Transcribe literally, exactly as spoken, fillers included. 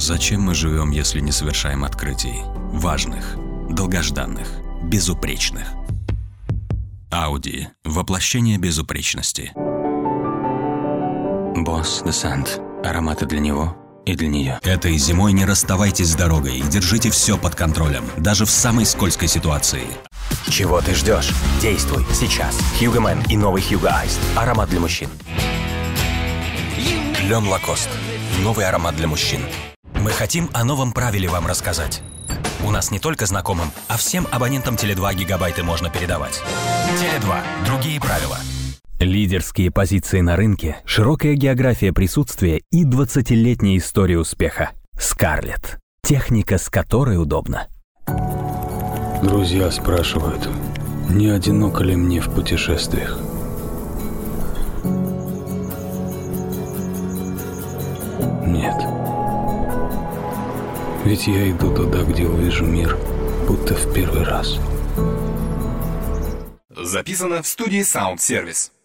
Зачем мы живем, если не совершаем открытий? Важных, долгожданных, безупречных. Audi – воплощение безупречности. Boss The Scent. Ароматы для него и для нее. Этой зимой не расставайтесь с дорогой и держите все под контролем, даже в самой скользкой ситуации. Чего ты ждешь? Действуй сейчас. Hugo Man и новый Hugo Iced. Аромат для мужчин. Лем Лакост. Новый аромат для мужчин. Мы хотим о новом правиле вам рассказать. У нас не только знакомым, а всем абонентам Теле два гигабайты можно передавать. Теле два. Другие правила. Лидерские позиции на рынке, широкая география присутствия и двадцатилетняя история успеха. Скарлетт. Техника, с которой удобно. Друзья спрашивают, не одиноко ли мне в путешествиях? Нет. Ведь я иду туда, где увижу мир, будто в первый раз. Записано в студии Sound Service.